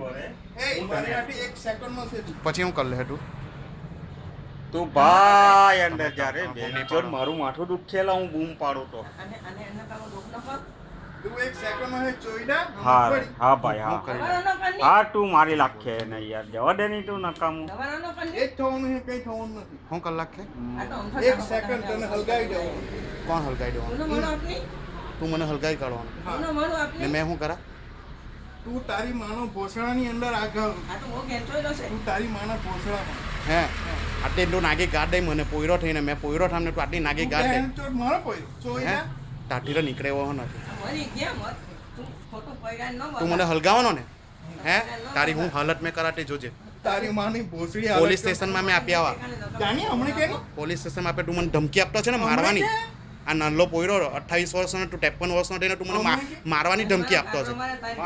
પછી હું કરી લે તું તું ભાઈ અંદર જા રે બેન મારું માથું દુખેલા હું બૂમ પાડું તો હા ભાઈ હા તું મારી લાખે ને યાર જવા દે નહીં તું નકામું હું કલાક છે કોણ હલગાઈ દેવાનું તું મને હલગાઈ કાઢવાનું ને મેં શું કરા તું તારી માનો ભોસડાની અંદર આગળ તું તારી માના ભોસડામાં હે આટલી એટલું નાગી ગાડ દઈ મને પોયરો થઈને મેં પોયરો થામને તું આટલી નાગી ગાડ દઈ મારો પોયો હે તાઠીરો નીકળે એવો નથી તું મને હલગાવાનો ને હે તારી હું હાલત મેં કરાટી જોજે તારી માની ભોસડી પોલીસ સ્ટેશનમાં મેં આપી આવા જાની હમણે કેની પોલીસ સ્ટેશનમાં આપે તું મને ધમકી આપતો છે ને મારવાની આ નાનો પોયરો 28 વર્ષનો તું 53 વર્ષનો થઈને તું મને મારવાની ધમકી આપતો છે